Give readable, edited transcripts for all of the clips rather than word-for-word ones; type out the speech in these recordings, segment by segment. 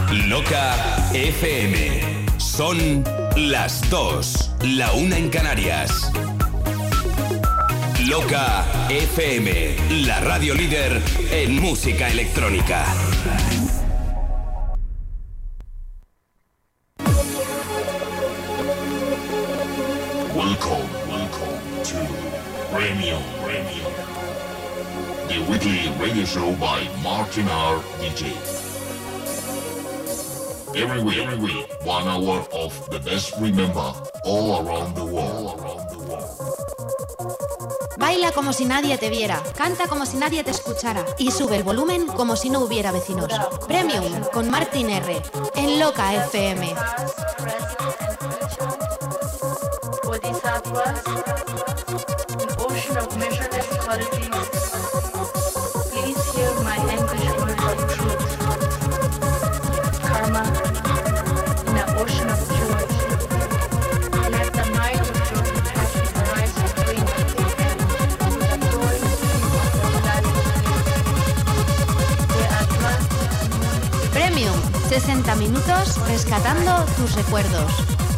Loca FM. Son las 2, la 1 en Canarias. Loca FM, la radio líder en música electrónica. Welcome to Premium, the weekly radio show by Martin R. DJ. Every week, 1 hour of the best remember all around the world. Baila como si nadie te viera, canta como si nadie te escuchara y sube el volumen como si no hubiera vecinos. Premium con Martin R. en Loca FM. Premium, 60 minutos rescatando tus recuerdos.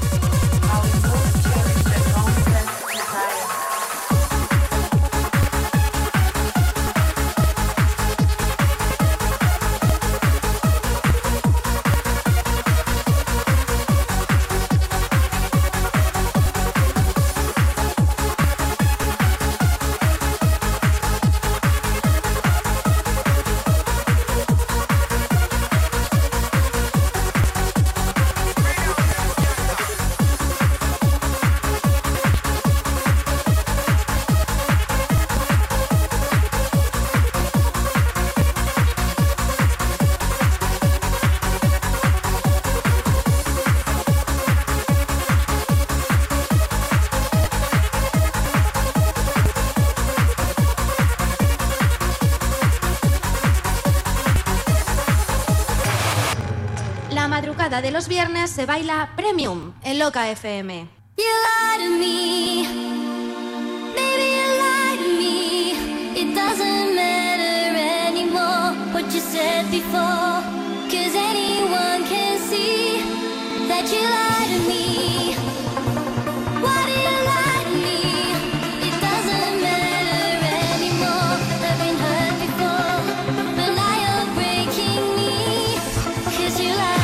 De los viernes se baila Premium en Loca FM. You lie to me, baby, you lie to me. It doesn't matter anymore what you said before, 'cause anyone can see that you lie to me. Why do you lie to me? It doesn't matter anymore. I've been hurt before, but now you're breaking me, 'cause you lie to me.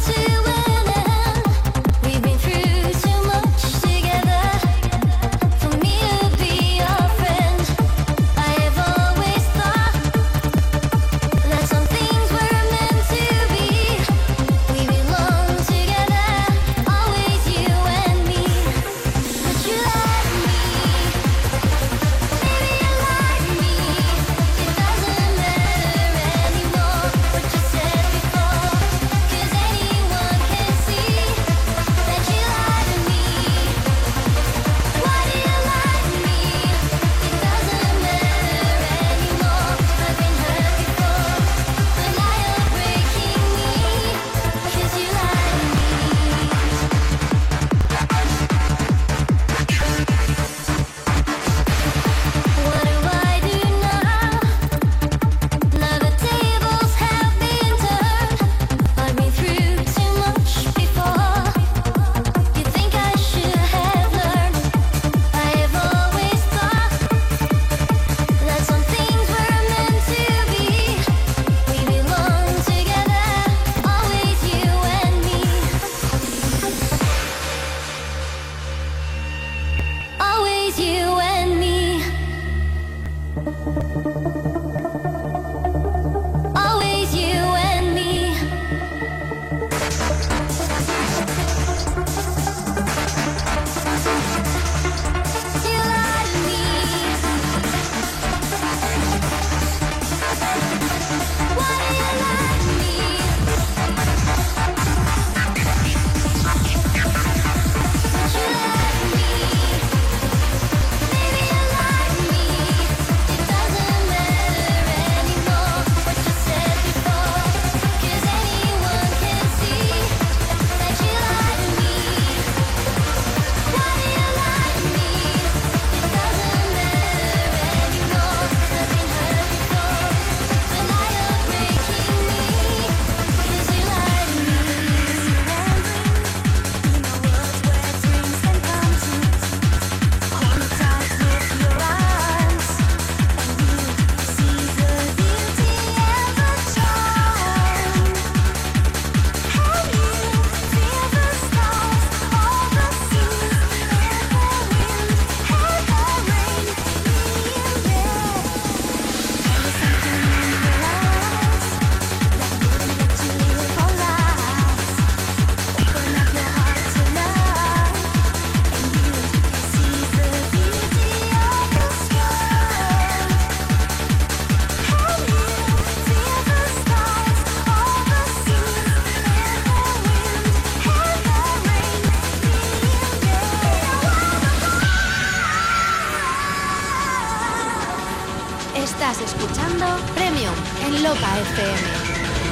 From Premium en Loca FM.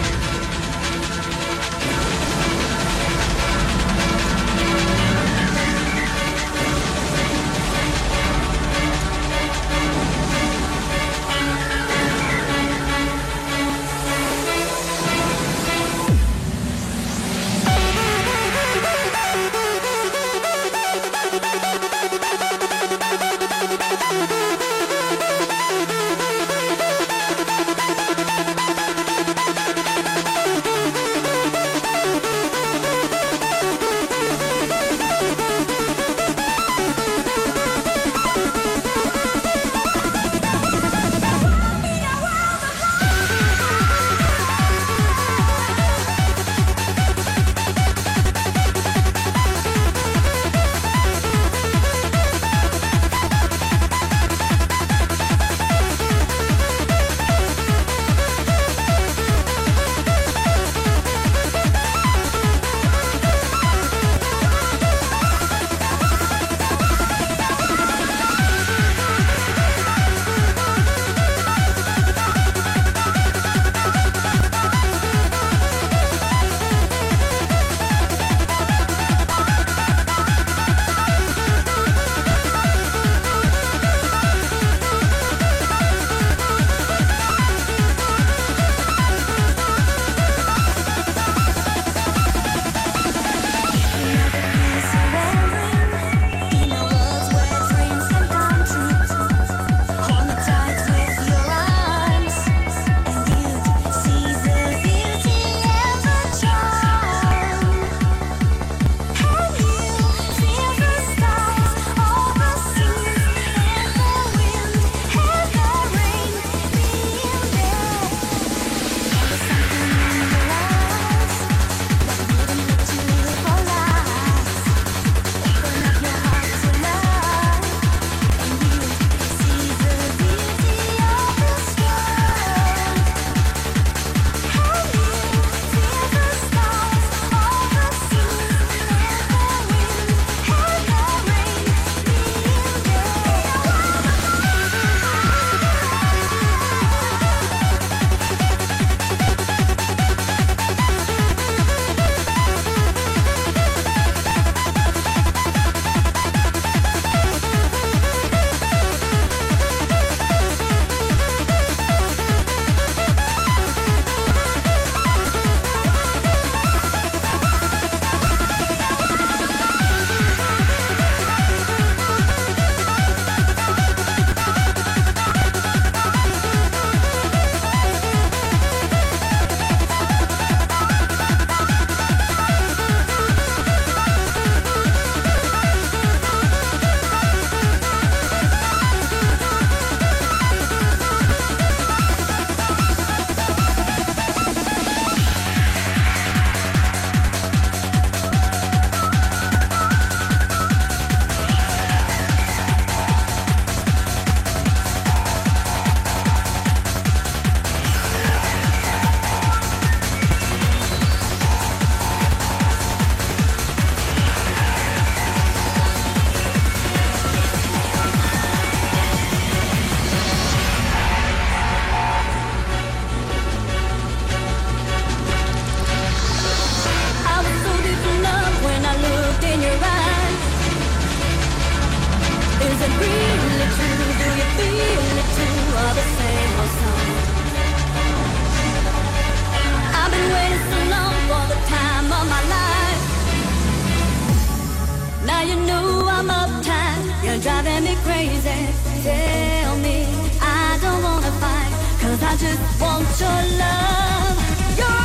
Driving me crazy. Tell me I don't wanna fight, 'cause I just want your love. Your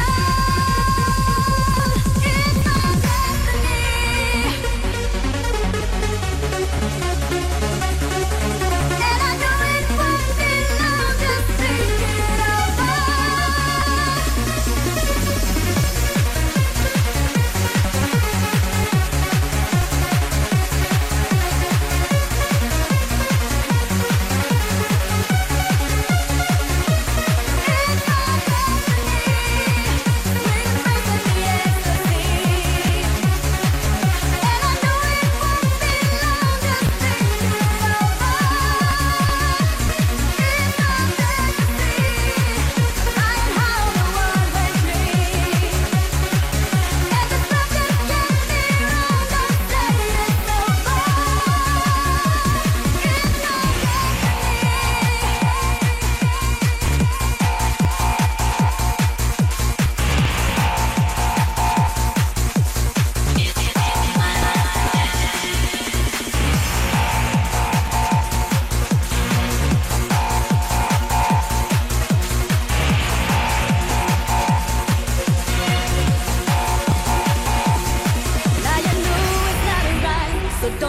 love is my destiny. And I know it won't be long to think it over. It's my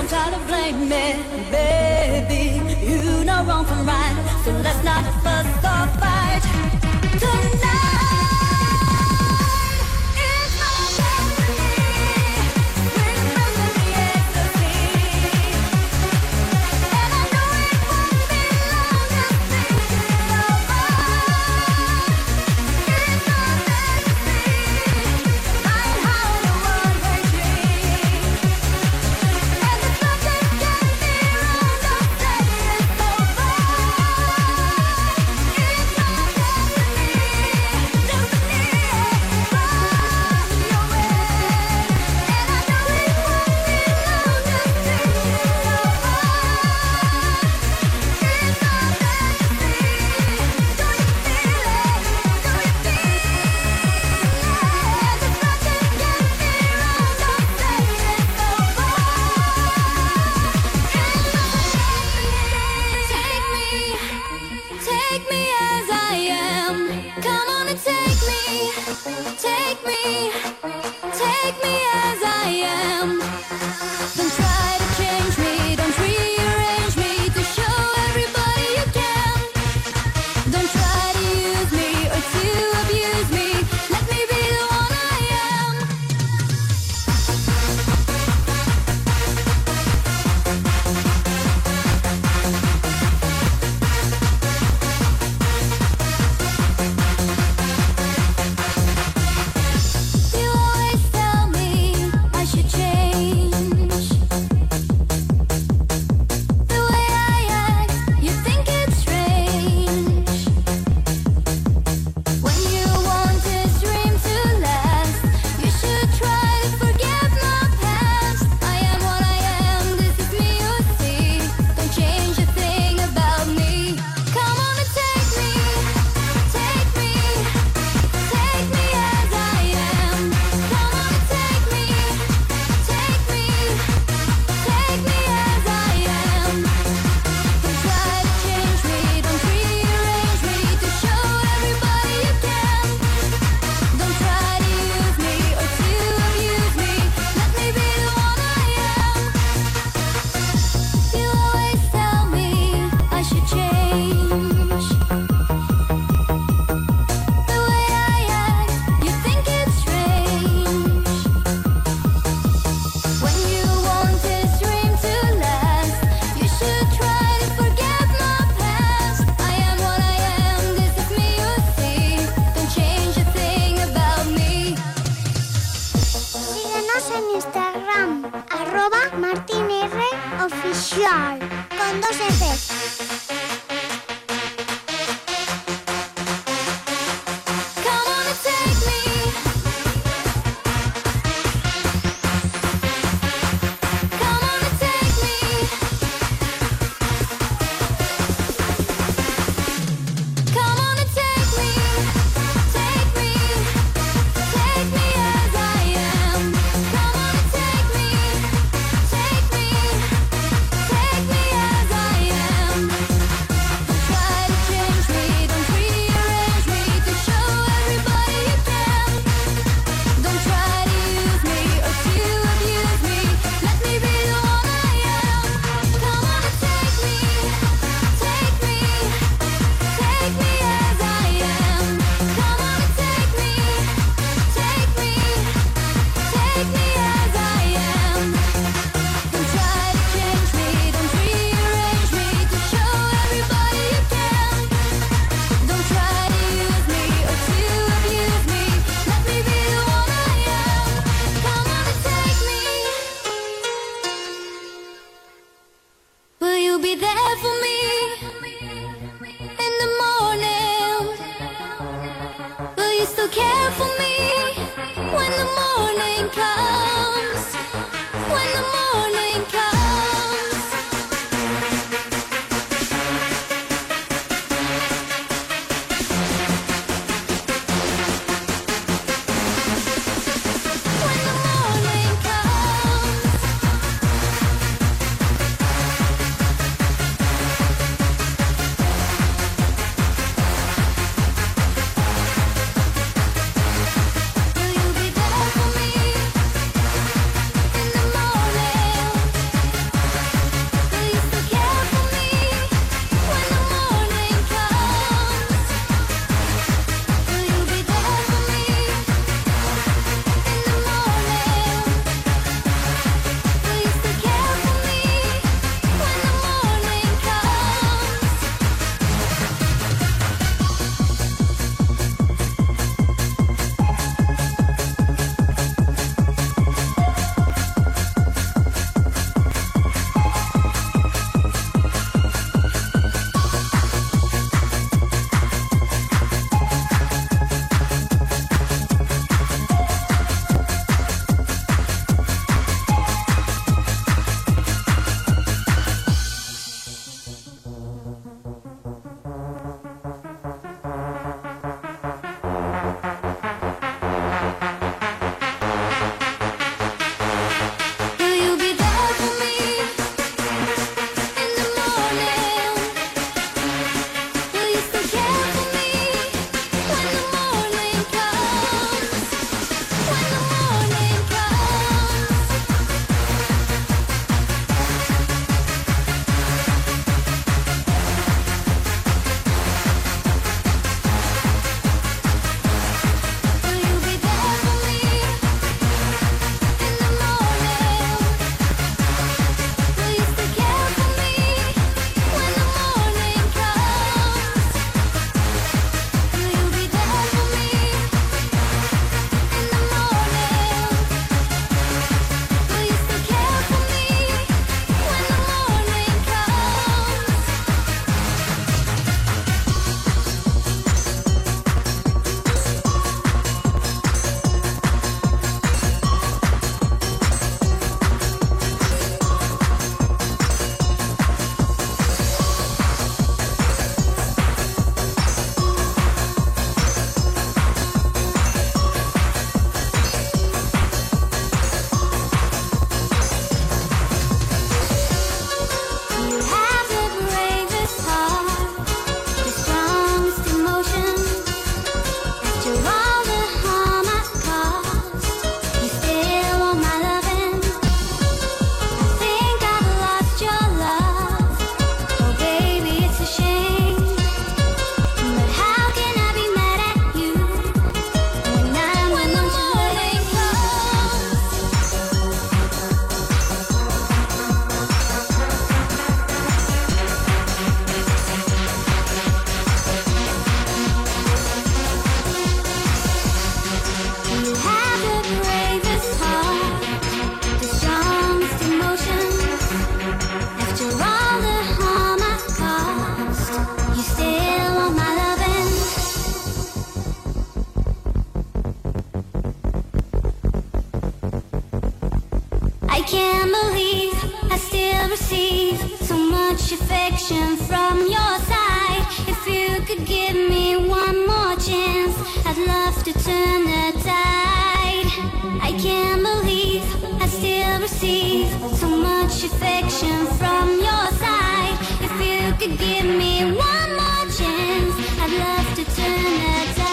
try to blame me, baby. You know wrong from right, so let's not fuss or fight tonight. Martinr con 2 Fs. I can't believe I still receive so much affection from your side. If you could give me one more chance, I'd love to turn the tide. I can't believe I still receive so much affection from your side. If you could give me one more chance, I'd love to turn the tide.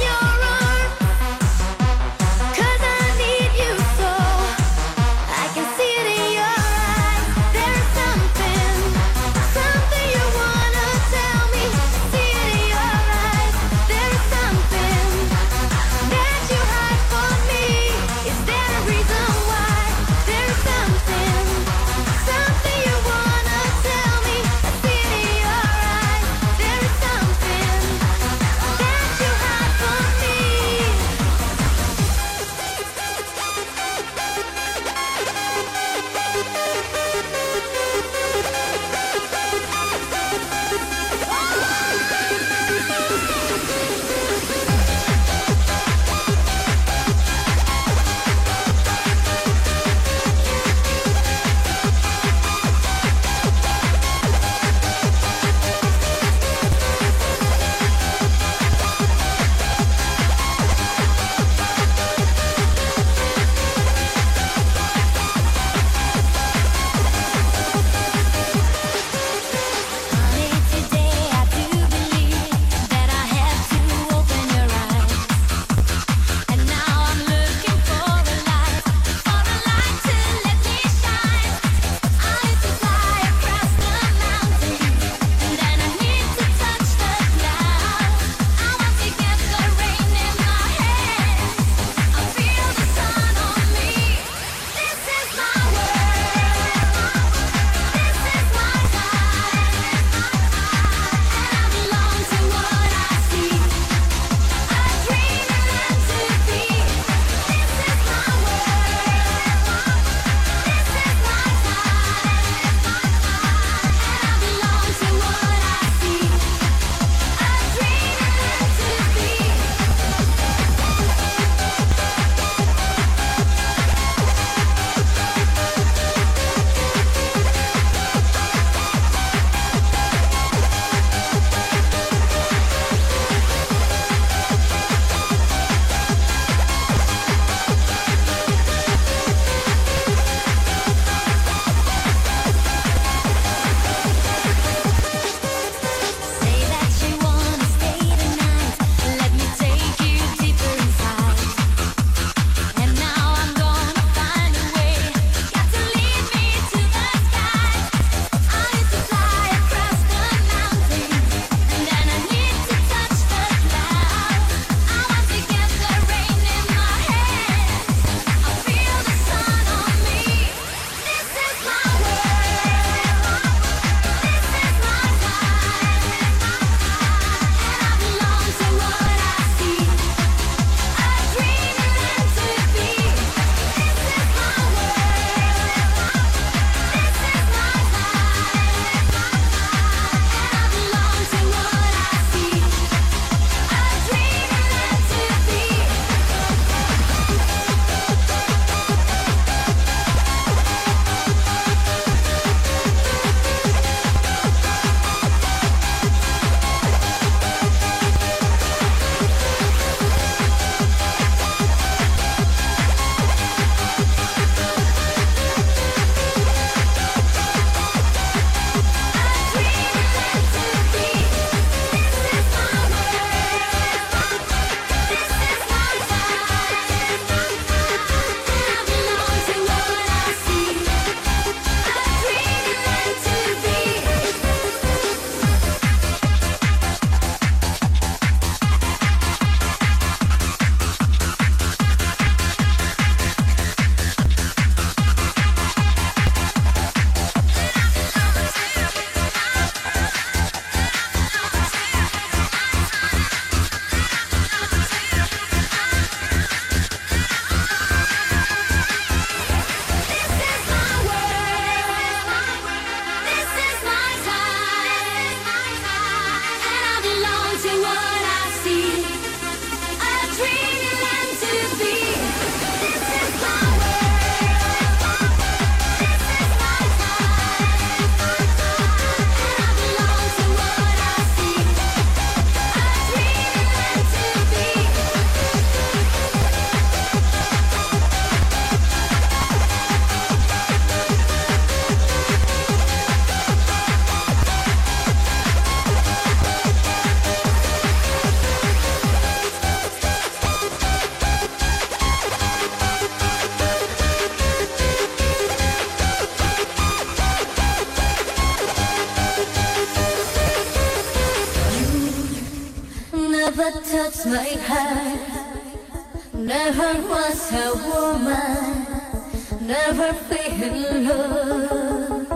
I can was like her. Never was a woman, never feel love.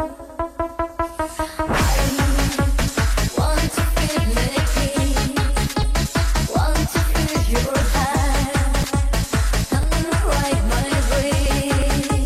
I want to feel it, want to feel your heart, and ride my way.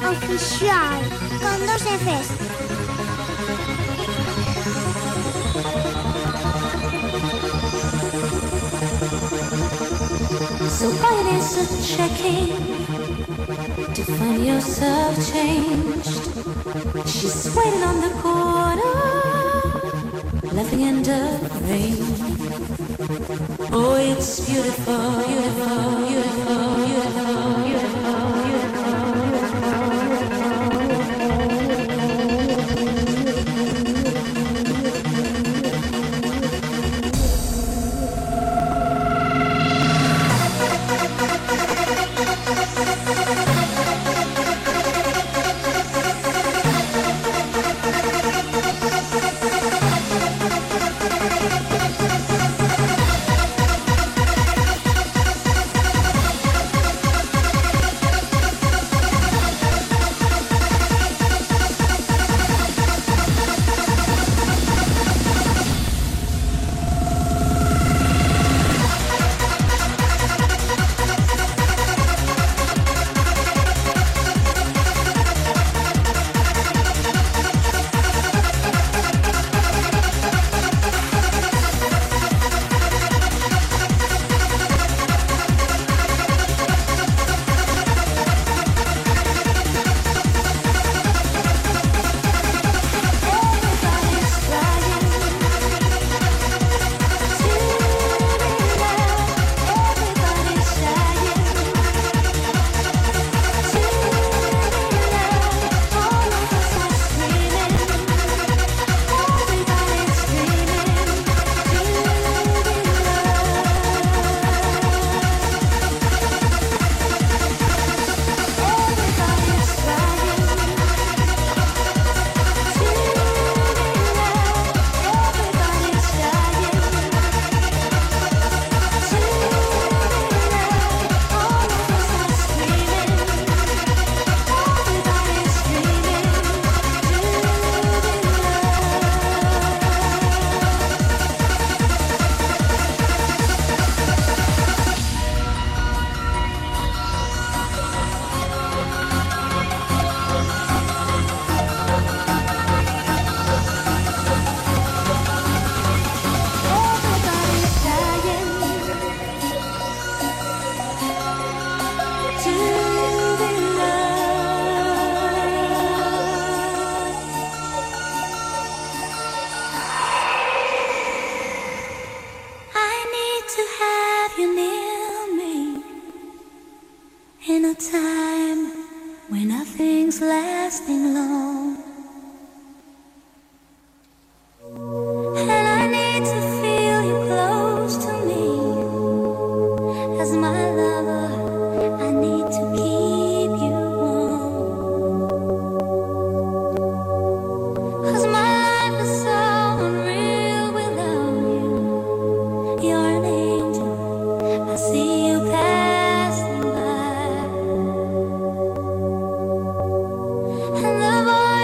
Oficial, con 2 Fs. So why it is a checking to find yourself changed? She's waiting on the corner, laughing in the rain. Oh, it's beautiful, beautiful, beautiful, beautiful, beautiful, And the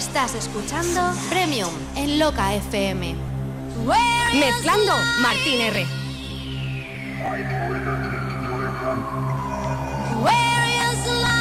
Estás escuchando Premium en Loca FM. Mezclando Martín R. Where is the light?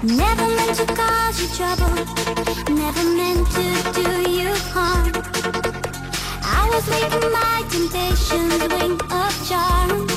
Never meant to cause you trouble, never meant to do you harm. I was leaving my temptations wing of charm.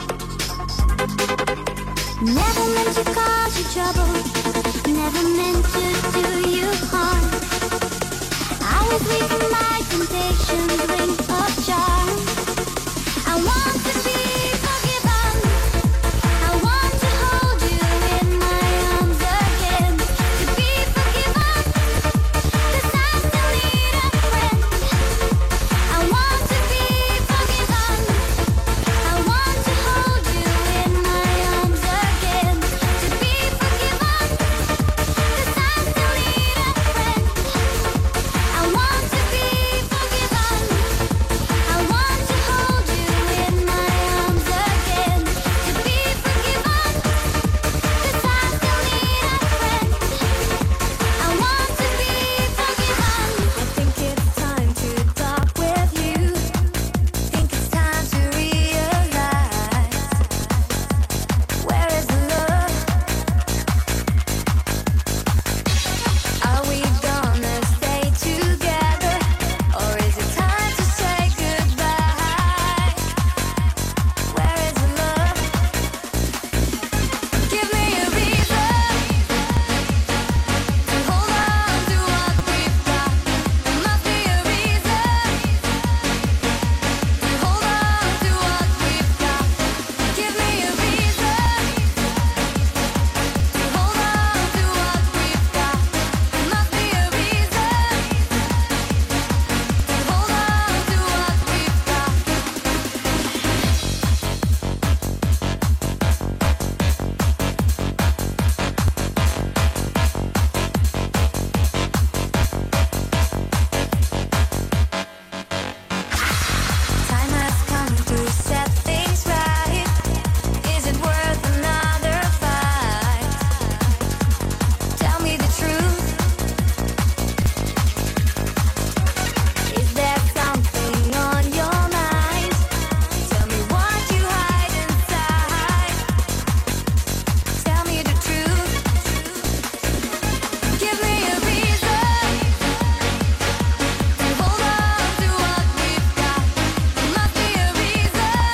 Never meant to cause you trouble, never meant to do you harm. I was leaving my temptations wing of charm. I want to be forgiven, I want to hold you in my arms again. To be forgiven, 'cause I still need a friend. I want to be forgiven, I want to hold you in my arms again. To be forgiven, 'cause I still need a friend. I want to be forgiven, I want to hold you in my arms again. To be forgiven, 'cause I still need a friend. I want to be forgiven. I think it's time to talk with you. Think it's time to realize, where is the love? Are we gonna stay together, or is it time to say goodbye? Where is the love? Give me a reason to hold on to what we've got. There must be a reason to hold on to what we've got. Give me a reason to hold on to what we've got. There must be a reason to hold on to what we've got. Time has come to set things right. Is it worth another fight? Tell me the truth. Is there something on your mind? Tell me what you hide inside. Tell me the truth. Give me a reason to hold on to what we've got. There must be a reason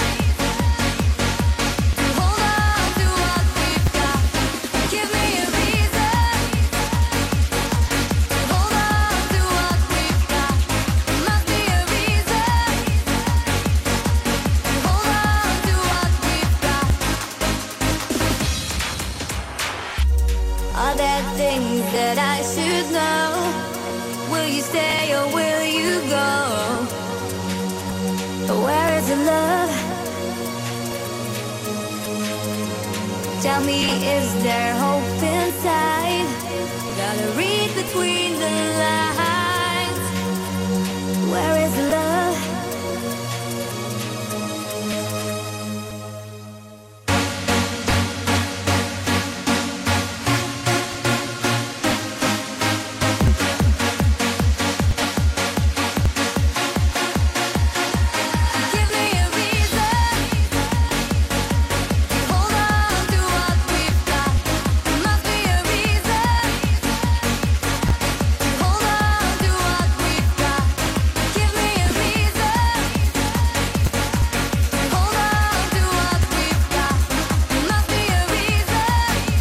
to hold on to what we've got. Give me a reason to hold on to what we've got. There must be a reason to hold on to what we've got. Are there things that I should know? Will you stay or will you go? Where is the love? Tell me, is there hope inside? Gotta read between the lines. Where is the love?